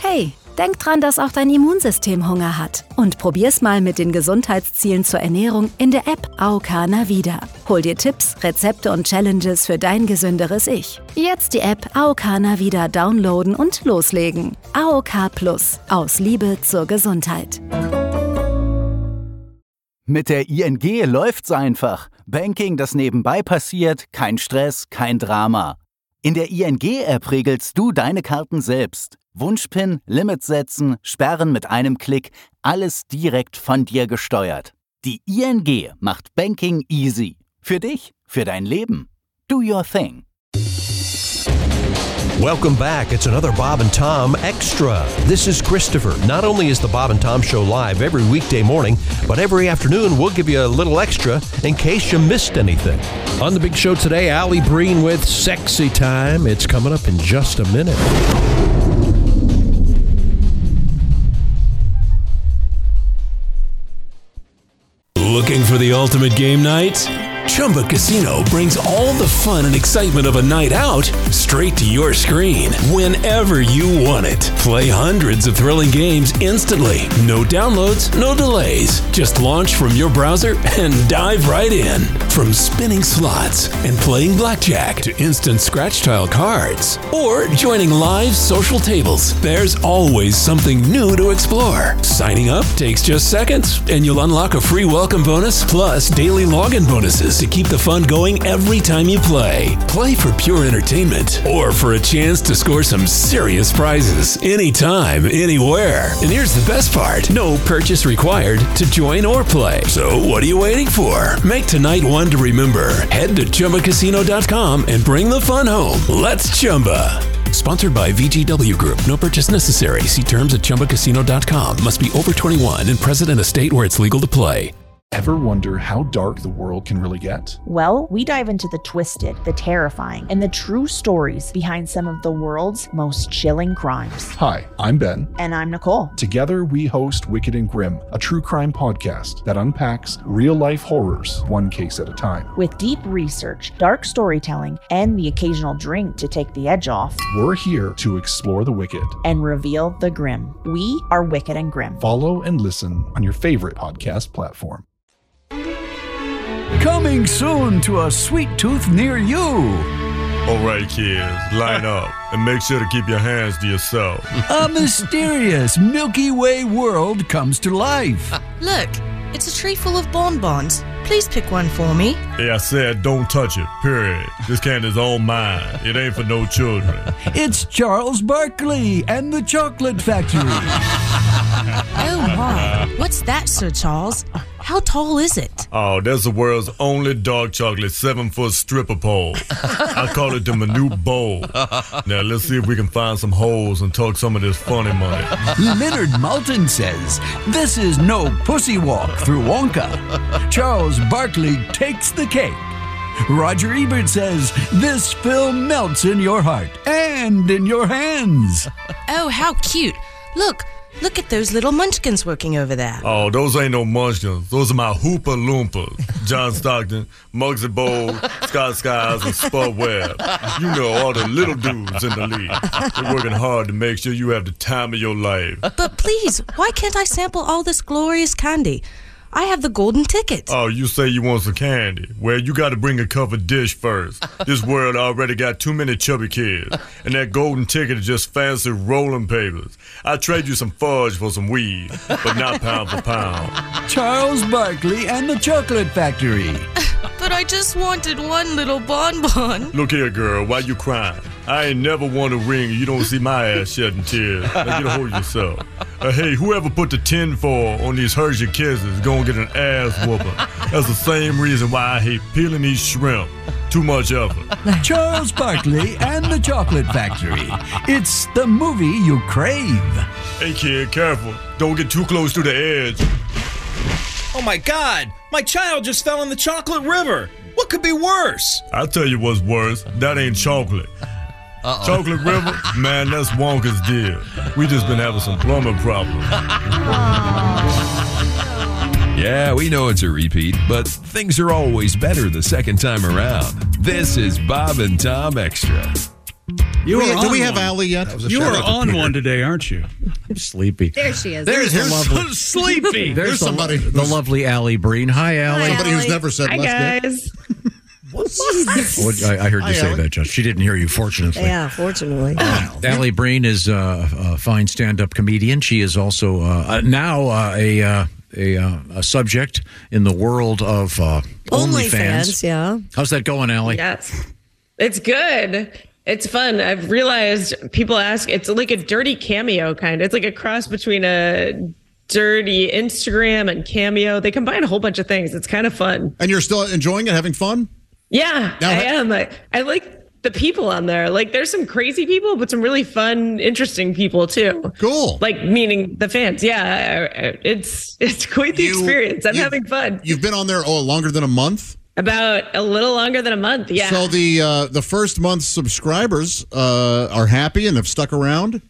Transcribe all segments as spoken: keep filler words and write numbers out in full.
Hey, denk dran, dass auch dein Immunsystem Hunger hat. Und probier's mal mit den Gesundheitszielen zur Ernährung in der App A O K Navida. Hol dir Tipps, Rezepte und Challenges für dein gesünderes Ich. Jetzt die App A O K Navida downloaden und loslegen. A O K Plus. Aus Liebe zur Gesundheit. Mit der I N G läuft's einfach. Banking, das nebenbei passiert, kein Stress, kein Drama. In der I N G-App regelst du deine Karten selbst. Wunschpin, Limits setzen, sperren mit einem Klick, alles direkt von dir gesteuert. Die I N G macht Banking easy. Für dich, für dein Leben. Do your thing. Welcome back. It's another Bob and Tom Extra. This is Christopher. Not only is the Bob and Tom Show live every weekday morning, but every afternoon we'll give you a little extra in case you missed anything. On the big show today, Allie Breen with Sexy Time. It's coming up in just a minute. Looking for the ultimate game night? Chumba Casino brings all the fun and excitement of a night out straight to your screen whenever you want it. Play hundreds of thrilling games instantly. No downloads, no delays. Just launch from your browser and dive right in. From spinning slots and playing blackjack to instant scratch tile cards or joining live social tables, there's always something new to explore. Signing up takes just seconds and you'll unlock a free welcome bonus plus daily login bonuses to keep the fun going every time you play. Play for pure entertainment or for a chance to score some serious prizes anytime, anywhere. And here's the best part. No purchase required to join or play. So what are you waiting for? Make tonight one to remember. Head to Chumba Casino dot com and bring the fun home. Let's Chumba. Sponsored by V G W Group. No purchase necessary. See terms at Chumba Casino dot com. Must be over twenty-one and present in a state where it's legal to play. Ever wonder how dark the world can really get? Well, we dive into the twisted, the terrifying, and the true stories behind some of the world's most chilling crimes. Hi, I'm Ben. And I'm Nicole. Together, we host Wicked and Grim, a true crime podcast that unpacks real-life horrors one case at a time. With deep research, dark storytelling, and the occasional drink to take the edge off, we're here to explore the wicked and reveal the grim. We are Wicked and Grim. Follow and listen on your favorite podcast platform. Coming soon to a sweet tooth near you. All right, kids, line up and make sure to keep your hands to yourself. A mysterious Milky Way world comes to life. Uh, look, it's a tree full of bonbons. Please pick one for me. Yeah, I said don't touch it, period. This candy's all mine. It ain't for no children. It's Charles Barkley and the Chocolate Factory. Oh, my. What's that, Sir Charles? How tall is it? Oh, that's the world's only dark chocolate seven-foot stripper pole. I call it the Minute Bowl. Now, let's see if we can find some holes and talk some of this funny money. Leonard Maltin says, this is no pussy walk through Wonka. Charles Barkley takes the cake. Roger Ebert says, this film melts in your heart and in your hands. Oh, how cute. Look. Look at those little munchkins working over there. Oh, those ain't no munchkins. Those are my Hoopa Loompas. John Stockton, Muggsy Bogues, Scott Skiles, and Spud Webb. You know, all the little dudes in the league. They're working hard to make sure you have the time of your life. But please, why can't I sample all this glorious candy? I have the golden ticket. Oh, you say you want some candy? Well, you got to bring a covered dish first. This world already got too many chubby kids. And that golden ticket is just fancy rolling papers. I trade you some fudge for some weed, but not pound for pound. Charles Barkley and the Chocolate Factory. But I just wanted one little bonbon. Look here, girl, why you crying? I ain't never won a ring and you don't see my ass shedding tears. Now get a hold of yourself. Uh, hey, whoever put the tinfoil on these Hershey Kisses is gonna get an ass whooping. That's the same reason why I hate peeling these shrimp. Too much effort. Charles Barkley and the Chocolate Factory. It's the movie you crave. Hey, kid, careful. Don't get too close to the edge. Oh my God! My child just fell in the chocolate river! What could be worse? I'll tell you what's worse. That ain't chocolate. Uh-oh. Chocolate River? Man, that's Wonka's deal. We just been having some plumbing problems. Yeah, we know it's a repeat, but things are always better the second time around. This is Bob and Tom Extra. You do we, were do on we have one. Allie yet? You were on one today, aren't you? I'm sleepy. There she is. There's You're the lovely, so sleepy. there's There's the, somebody lo- the who's- lovely Allie Breen. Hi, Allie. Somebody who's never said Hi, less guys. What, I, I heard Hi, you say Allie. that, Josh. She didn't hear you, fortunately. Yeah, fortunately. Uh, Allie Breen is uh, a fine stand-up comedian. She is also uh, now uh, a, uh, a uh, a subject in the world of uh, OnlyFans. OnlyFans, yeah. How's that going, Allie? Yes. It's good. It's fun. I've realized people ask, it's like a dirty Cameo kind. It's like a cross between a dirty Instagram and Cameo. They combine a whole bunch of things. It's kind of fun. And you're still enjoying it, having fun? Yeah, Now, I ha- am. I, I like the people on there. Like, there's some crazy people, but some really fun, interesting people too. Cool. Like, meaning the fans. Yeah, it's it's quite the You- experience. I'm you- having fun. You've been on there, oh, longer than a month? About a little longer than a month. Yeah. So the uh, the first month subscribers uh, are happy and have stuck around?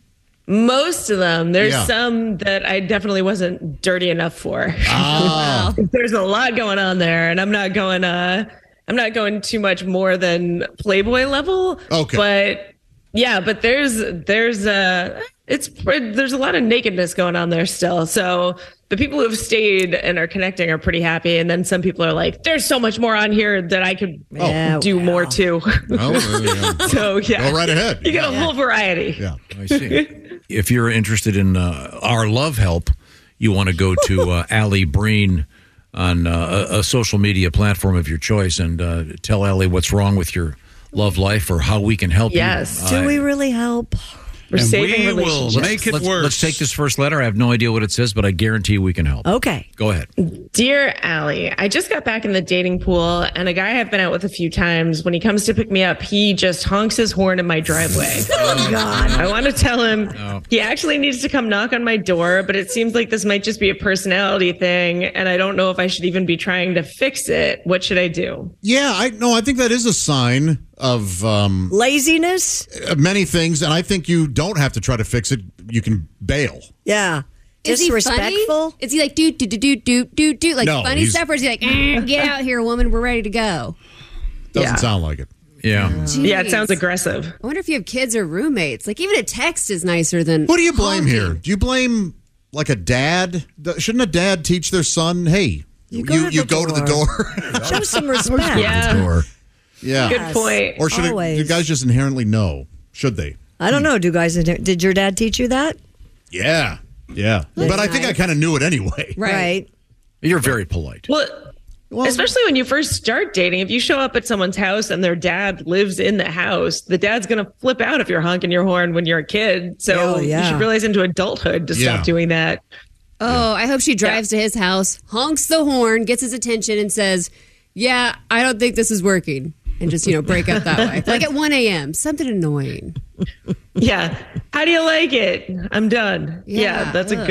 Most of them. There's Yeah. some that I definitely wasn't dirty enough for. Ah. There's a lot going on there, and I'm not going. Uh, I'm not going too much more than Playboy level. Okay. But yeah, but there's there's uh it's there's a lot of nakedness going on there still. So the people who have stayed and are connecting are pretty happy, and then some people are like, "There's so much more on here that I could Yeah, do more too." Oh, there you go. So yeah, Go right ahead. You get a whole variety. Yeah. I see. If you're interested in uh, our love help, you want to go to uh, Allie Breen on uh, a, a social media platform of your choice and uh, tell Allie what's wrong with your love life or how we can help Yes. you. Do we really help? We're And saving we will relationships. make it let's, worse. let's take this first letter. I have no idea what it says, but I guarantee we can help. Okay. Go ahead. Dear Allie, I just got back in the dating pool, and a guy I've been out with a few times, when he comes to pick me up, he just honks his horn in my driveway. Oh, God. I want to tell him No. he actually needs to come knock on my door, but it seems like this might just be a personality thing, and I don't know if I should even be trying to fix it. What should I do? Yeah, I no, I think that is a sign of um, Laziness? many things, and I think you don't have to try to fix it. You can bail. Yeah. Is he Disrespectful? funny? Is he like do do do do do do do like No, funny he's- stuff, or is he like "Mm, get out here, woman, we're ready to go? Doesn't Yeah. sound like it. Yeah. Yeah, it Jeez. sounds aggressive. I wonder if you have kids or roommates. Like even a text is nicer than. Who do you blame honking. here? Do you blame like a dad? Th- Shouldn't a dad teach their son, hey, You you go you, to the go to the door? Show some respect. Yeah. Door. Yeah. Good point. Or should it, Always. do guys just inherently know? Should they? I don't know. Do guys, did your dad teach you that? Yeah. Yeah. That's but I think I nice. kind of knew it anyway. Right. You're very polite. Well, especially when you first start dating, if you show up at someone's house and their dad lives in the house, the dad's going to flip out if you're honking your horn when you're a kid. So Oh, yeah. you should realize into adulthood to Yeah. stop doing that. Oh, I hope she drives to his house, honks the horn, gets his attention, and says, "Yeah, I don't think this is working," and just you know break up that way. Like at one a.m. Something annoying. Yeah. How do you like it? I'm done. Yeah, Yeah, that's a ugh.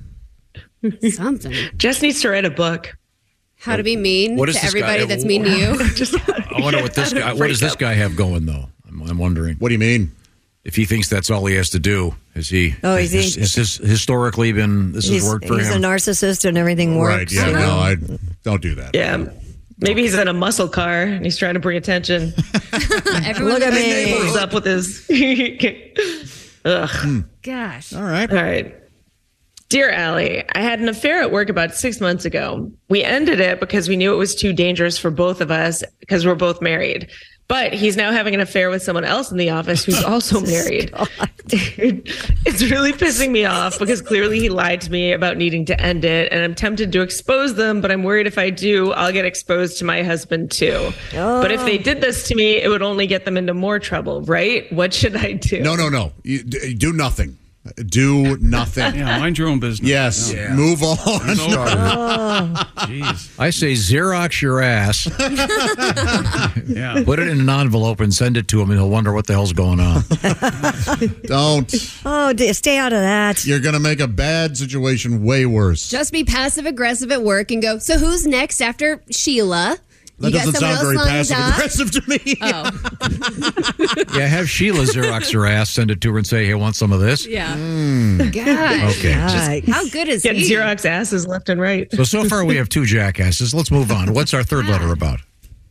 good. Something. Jess needs to write a book. How to be mean What is to this guy- everybody that's mean to you. Just I wonder what this guy, what does this guy have going though? I'm, I'm wondering. What do you mean? If he thinks that's all he has to do, is he? Oh, is he- Has, has this historically been? This He's, has worked for he's him. a narcissist and everything Right. works. Yeah. you know? No, I don't do that. Yeah. Maybe he's in a muscle car and he's trying to bring attention. Everyone Look at me. What's up with his? Ugh. Gosh. All right. All right. Dear Allie, I had an affair at work about six months ago. We ended it because we knew it was too dangerous for both of us because we're both married. But he's now having an affair with someone else in the office who's also married. Dude, it's really pissing me off because clearly he lied to me about needing to end it. And I'm tempted to expose them, but I'm worried if I do, I'll get exposed to my husband too. Oh. But if they did this to me, it would only get them into more trouble, right? What should I do? No, no, no. You, d- do nothing. Do nothing. Yeah, mind your own business. Yes. Yeah. Move on. Oh. Jeez. I say Xerox your ass, Yeah. put it in an envelope, and send it to him, and he'll wonder what the hell's going on. Don't. Oh, d- stay out of that. You're going to make a bad situation way worse. Just be passive aggressive at work and go. So who's next after Sheila? That You got doesn't someone sound very else lined up? passive aggressive to me. Oh, Yeah, have Sheila Xerox her ass, send it to her, and say, "Hey, want some of this?" yeah. Mm. Gosh. Okay. Right. How good is Get he? Xerox asses left and right. So so far we have two jackasses. Let's move on. What's our third letter about?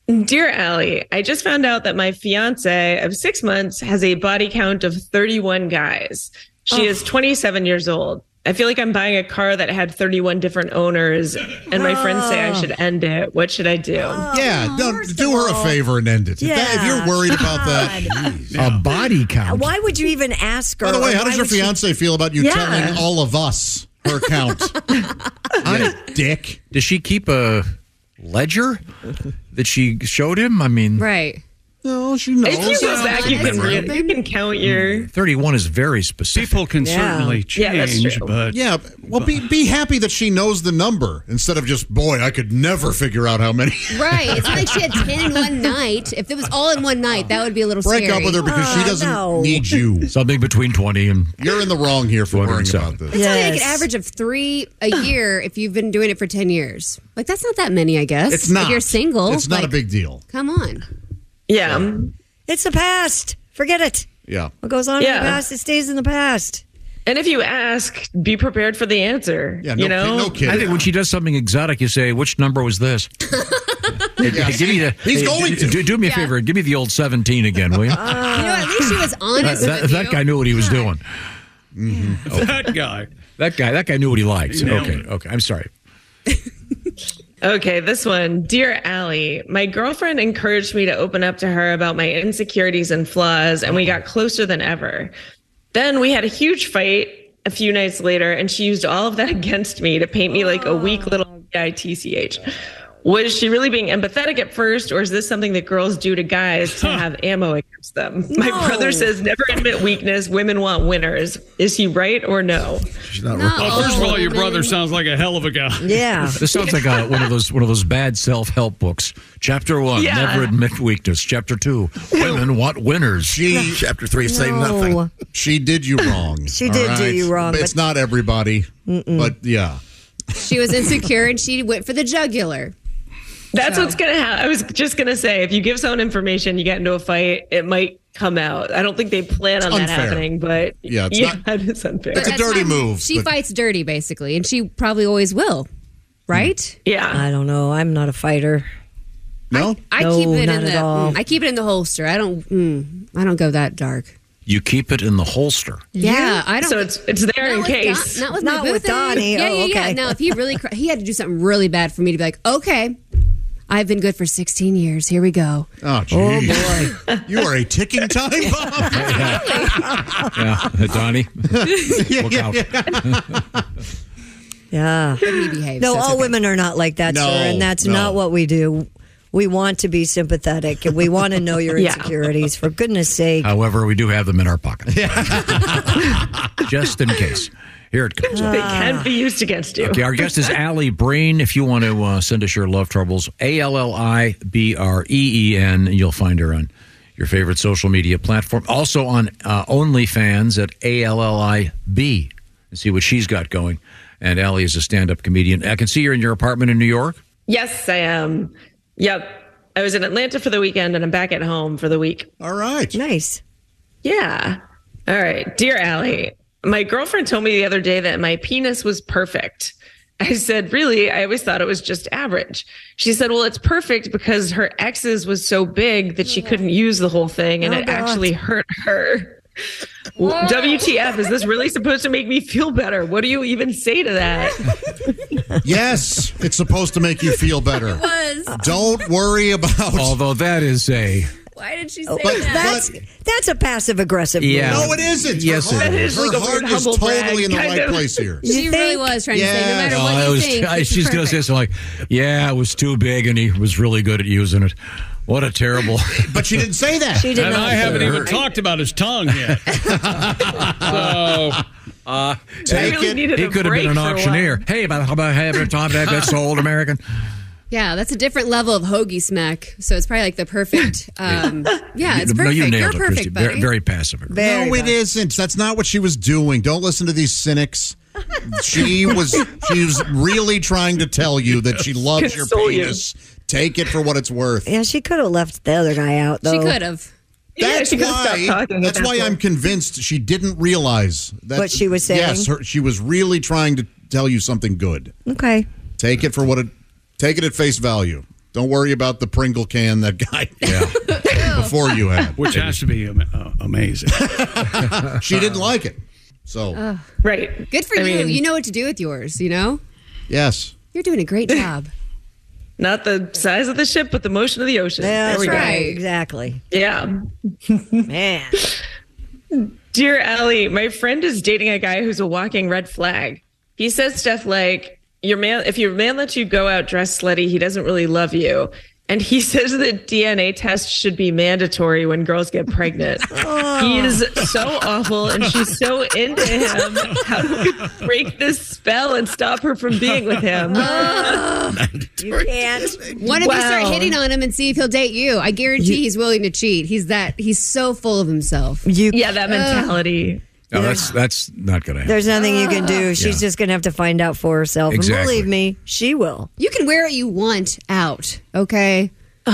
Dear Allie, I just found out that my fiance of six months has a body count of thirty-one guys. She Oh. is twenty-seven years old. I feel like I'm buying a car that had thirty-one different owners, and my friends say I should end it. What should I do? Yeah, don't, do her a favor and end it. If, that- if you're worried about that, A body count. Why would you even ask her? by the way, or how why does your would she- fiance feel about you Yeah. telling all of us her count? You dick. Does she keep a ledger that she showed him? I mean, Right. No, she knows. If you go back, you can, Right. you can count your. thirty-one is very specific. People can Yeah. certainly Yeah, that's change, true. but Yeah, well, be be happy that she knows the number instead of just, boy, I could never figure out how many. Right. It's not like she had ten in one night. If it was all in one night, that would be a little Break scary. up with her because she Oh, doesn't no. need you. Something between twenty and You're in the wrong here for worrying about this. That's only like an Yes. average of three a year if you've been doing it for ten years. Like, that's not that many, I guess. It's not. If you're single. It's not like, a big deal. Come on. Yeah. It's the past. Forget it. Yeah. What goes on Yeah. in the past, it stays in the past. And if you ask, be prepared for the answer. Yeah, no you know? kid- no kidding. I think when she does something exotic, you say, "Which number was this?" Hey, hey, give me the. He's hey, going do, to. do me a Yeah. favor. Give me the old seventeen again, will you? You know, at least she was that, honest that, with that you. guy knew what he was doing. that guy. That guy. That guy knew what he liked. Nailed Okay. it. Okay. I'm sorry. Okay, this one. Dear Allie, my girlfriend encouraged me to open up to her about my insecurities and flaws, and we got closer than ever. Then we had a huge fight a few nights later, and she used all of that against me to paint me like a weak little I T C H. Was she really being empathetic at first, or is this something that girls do to guys to have ammo against them? My No. brother says never admit weakness. Women want winners. Is he right or no? She's not No. Well, first of all, your women. brother sounds like a hell of a guy. Yeah. This sounds like a, one of those one of those bad self help books. Chapter one: Yeah. Never admit weakness. Chapter two: Women want winners. She, Chapter three, say No. nothing. she did you wrong. She all did do right? you wrong, It's but- not everybody, but yeah. She was insecure and she went for the jugular. That's So- what's going to happen. I was just going to say, if you give someone information, you get into a fight, it might come out. I don't think they plan on that unfair. happening, but Yeah, it's yeah, not- it is unfair. It's a That's dirty fine. move, She but- fights dirty, basically, and she probably always will. Right? yeah. I don't know. I'm not a fighter. No? I No, keep it not in at the. all. mm, I keep it in the holster. I don't. Mm, I don't go that dark. You keep it in the holster. Yeah, I don't. So it's it's there not in with case. Don, not with, Not my with boo-thing. Donnie. Yeah, Oh, yeah, yeah. okay. Now, if he really, cr- he had to do something really bad for me to be like, okay, I've been good for sixteen years. Here we go. Oh, geez. boy. You are a ticking time bomb. Yeah, Donnie. Look out. Yeah. He behaves. No, so it's all okay. women are not like that, No, sir, and that's no. not what we do. We want to be sympathetic, and we want to know your Yeah. insecurities. For goodness sake. However, we do have them in our pocket. Just in case. Here it comes. They can be used against you. Okay, our guest is Allie Breen. If you want to uh, send us your love troubles, A L L I B R E E N, and you'll find her on your favorite social media platform. Also on uh, OnlyFans at A L L I B and see what she's got going. And Allie is a stand-up comedian. I can see you're in your apartment in New York. Yes, I am. Yep. I was in Atlanta for the weekend, and I'm back at home for the week. All right. Nice. Yeah. All right. Dear Allie, my girlfriend told me the other day that my penis was perfect. I said, really? I always thought it was just average. She said, well, it's perfect because her ex's was so big that she couldn't use the whole thing, and Oh, it God. actually hurt her. W T F, is this really supposed to make me feel better? What do you even say to that? Yes, it's supposed to make you feel better. Was. Don't worry about. Although that is a... Why did she say But- that? That's that's a passive aggressive. Yeah. No, it isn't. Yes, her it heart, is. her Like a heart weird is humble totally brag, in the kind right of. place here. She really was trying to say, no matter Yes. what Oh, I you was, think, I, it's she's going to say perfect. something like, yeah, it was too big and he was really good at using it. What a terrible... But she didn't say that. She did And not. I haven't say even that. talked about his tongue yet. So, I Take really it. needed He a could have break been an for a while. auctioneer. Hey, about how about having a top that that's old American? Yeah, that's a different level of hoagie smack. So it's probably like the perfect. Um, yeah, it's No, perfect. you nailed You're it, perfect, Christy. buddy. Very, very passive. Very No, it good. isn't. That's not what she was doing. Don't listen to these cynics. She was she was really trying to tell you that she loves your Console you. penis. Take it for what it's worth. Yeah, she could have left the other guy out, though. She could have. Yeah, That's she could've stopped why. talking at That's that why I'm point. convinced she didn't realize that What she was saying? Yes, her, she was really trying to tell you something good. Okay. Take it for what it. Take it at face value. Don't worry about the Pringle can that guy yeah. before you had. Which has to be uh, amazing. She didn't like it. So Uh, right. Good for I you. mean- you know what to do with yours, you know? Yes. You're doing a great job. Not the size of the ship, but the motion of the ocean. Yeah, There we that's go. right. Exactly. Yeah. Man. Dear Allie, my friend is dating a guy who's a walking red flag. He says stuff like, "Your man, if your man lets you go out dressed slutty, he doesn't really love you." And he says that D N A tests should be mandatory when girls get pregnant. He is so awful, and she's so into him. How do we break this spell and stop her from being with him? You can't. What if you start Wow. hitting on him and see if he'll date you? I guarantee he's willing to cheat. He's that. He's so full of himself. You, Yeah, that mentality. No, that's that's not going to happen. There's nothing you can do. She's Yeah. just going to have to find out for herself. Exactly. And believe me, she will. You can wear what you want out. Okay.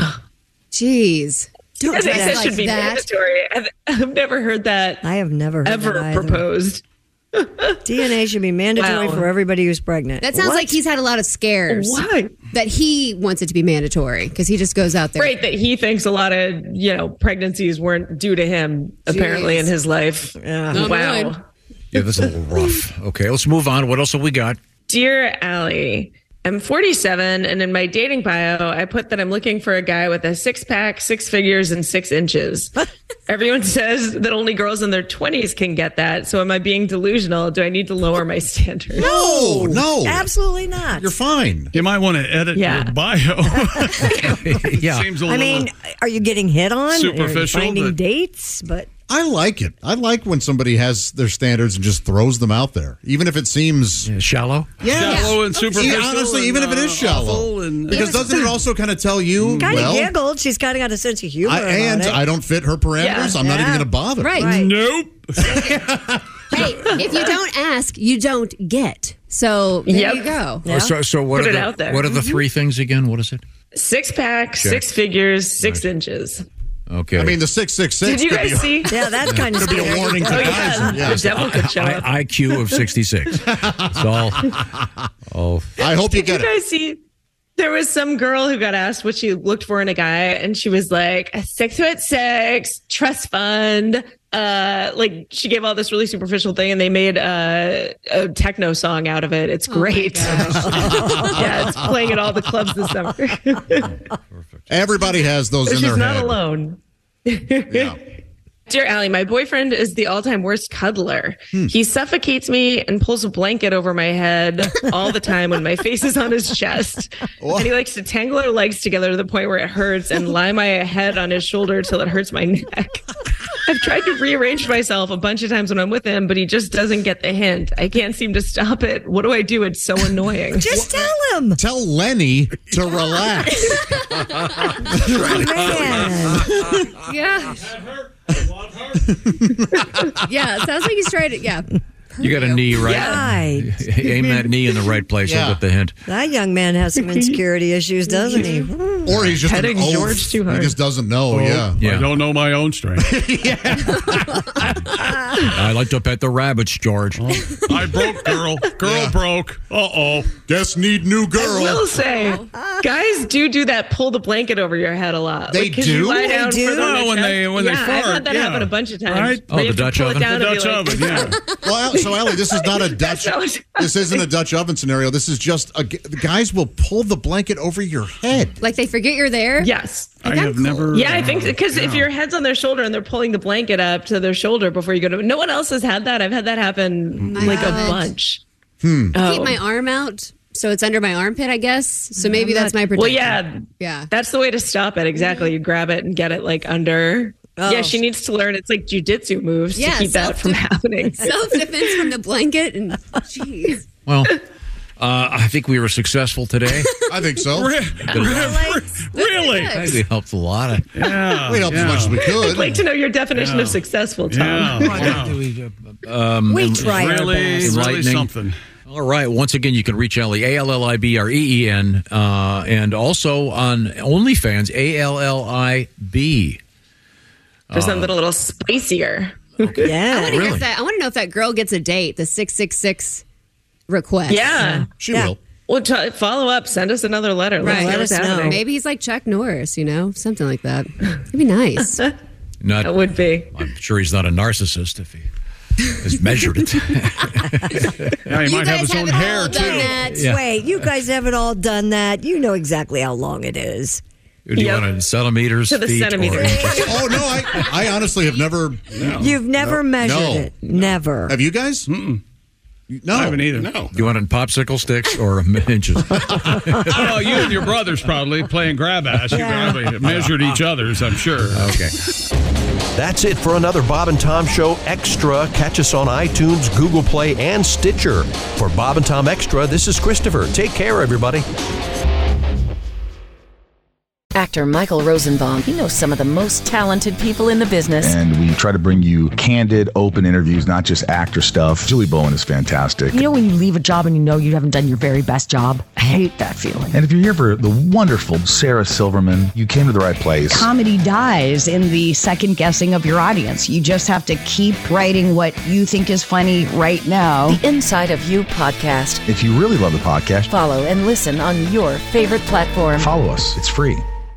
Jeez. Don't I think dress that like should be that. mandatory. I've, I've never heard that I have never heard ever that either. proposed. D N A should be mandatory Wow. for everybody who's pregnant. That sounds What? like he's had a lot of scares. Why? That he wants it to be mandatory because he just goes out there. Right, that he thinks a lot of, you know, pregnancies weren't due to him, apparently, in his life. Not Wow. mine. Yeah, that's a little rough. Okay, let's move on. What else have we got? Dear Allie, I'm forty-seven, and in my dating bio, I put that I'm looking for a guy with a six pack, six figures, and six inches. Everyone says that only girls in their twenties can get that. So am I being delusional? Do I need to lower my standards? No, no. Absolutely not. You're fine. You might want to edit Yeah. your bio. Yeah. Seems a I little mean, are you getting hit on? Are you superficial, finding but- dates? But I like it. I like when somebody has their standards and just throws them out there, even if it seems Yeah, shallow. yeah. shallow and superficial. Yeah, honestly, and, even if it is uh, shallow, awful and- because doesn't it also kind of tell you? kind of well, giggled. She's kind of got a sense of humor. I, about and it. I don't fit her parameters. Yeah. I'm not even Yeah. going to bother. Right. Right. Nope. Hey, if you don't ask, you don't get. So there Yep. you go. Yeah. So, so what Put are it the out there. what are the three things again? What is it? Six pack, six figures, six inches. Okay. I mean, the six six six. Did you could be guys a- see? Yeah, that's kind of Could be a scary. warning to Oh, guys. yeah. Yes. The devil could show up. I, I Q of sixty-six. That's all. Oh, I hope you Did you get it. guys see? There was some girl who got asked what she looked for in a guy, and she was like, a six foot six, trust fund. Uh, like she gave all this really superficial thing, and they made uh, a techno song out of it. It's great. Yeah, it's playing at all the clubs this summer. Everybody has those in She's their not head. alone. Yeah. Dear Allie, my boyfriend is the all-time worst cuddler. Hmm. He suffocates me and pulls a blanket over my head all the time when my face is on his chest. And he likes to tangle our legs together to the point where it hurts and lie my head on his shoulder till it hurts my neck. I've tried to rearrange myself a bunch of times when I'm with him, but he just doesn't get the hint. I can't seem to stop it. What do I do? It's so annoying. Just tell him. Tell Lenny to relax. Man. Yeah. Yeah, it sounds like he's trying to. Yeah. you got a knee right. Right. Aim that knee in the right place. Yeah. I'll get the hint. That young man has some insecurity issues, doesn't he? Or he's just Petting an oaf. George too hard. He just doesn't know. Yeah. Yeah. I don't know my own strength. I like to pet the rabbits, George. I broke, girl. Girl Yeah. broke. Uh oh. Guess need new I girl. will say, guys do do that pull the blanket over your head a lot. They Like, 'cause do? You lie They down do? further on Well, your when chest. they- when they yeah, I've fart, had that yeah. happen a bunch of times. Right? Oh, Where you the have to Dutch pull it oven? down The and Dutch be like, oven, yeah. Well, Al- so Ellie, this is not a Dutch. That's not- This isn't a Dutch oven scenario. This is just a, the guys will pull the blanket over your head. Like they forget you're there. Yes. I have never. Yeah, I think because Yeah. if your head's on their shoulder and they're pulling the blanket up to their shoulder before you go to, no one else has had that. I've had that happen I like a haven't. bunch. Hmm. Oh. Keep my arm out, so it's under my armpit, I guess. So maybe that's my protection. Well, yeah, Yeah. that's the way to stop it. Exactly. You grab it and get it like under. Oh. Yeah, she needs to learn. It's like jujitsu moves Yeah, to keep that from happening. Self defense from the blanket and jeez. Well, uh, I think we were successful today. I think so. Re- re- really? I think we helped a lot. Of, Yeah. We helped yeah. as much as we could. I'd like to know your definition Yeah. of successful, Tom. Yeah. yeah. um, We en- try our Really, best. really Enlightening. something. All right. Once again, you can reach Allie, A L L I B R E E N, uh, and also on OnlyFans, A L L I B. For something a little spicier. I want Yeah. to hear Really? if that. I want to know if that girl gets a date. The six six six request. Yeah. She Yeah. will. Well, t- follow up. Send us another letter. Let's Right. see Let what's us know. happening. Maybe he's like Chuck Norris, you know, something like that. It'd be nice. Not, That would be. I'm sure he's not a narcissist if he has measured it. Yeah, he You might have guys his own haven't hair, all too. done that. Yeah. Wait, you guys haven't all done that. You know exactly how long it is. Do you Yep. want it in centimeters, To the feet, centimeter. or inches? Oh no, I, I honestly have never. You've never No. measured No. it. Never. Have you guys? Mm-mm. No, I haven't either. No. Do you want it in popsicle sticks or inches? Oh, you and your brothers probably playing grab ass. You Yeah. probably measured each other's, I'm sure. Okay. That's it for another Bob and Tom Show Extra. Catch us on iTunes, Google Play, and Stitcher. For Bob and Tom Extra, this is Christopher. Take care, everybody. Actor Michael Rosenbaum. He knows some of the most talented people in the business. And we try to bring you candid, open interviews, not just actor stuff. Julie Bowen is fantastic. You know when you leave a job and you know you haven't done your very best job? I hate that feeling. And if you're here for the wonderful Sarah Silverman, you came to the right place. Comedy dies in the second guessing of your audience. You just have to keep writing what you think is funny right now. The Inside of You podcast. If you really love the podcast, Follow and listen on your favorite platform. follow us. It's free.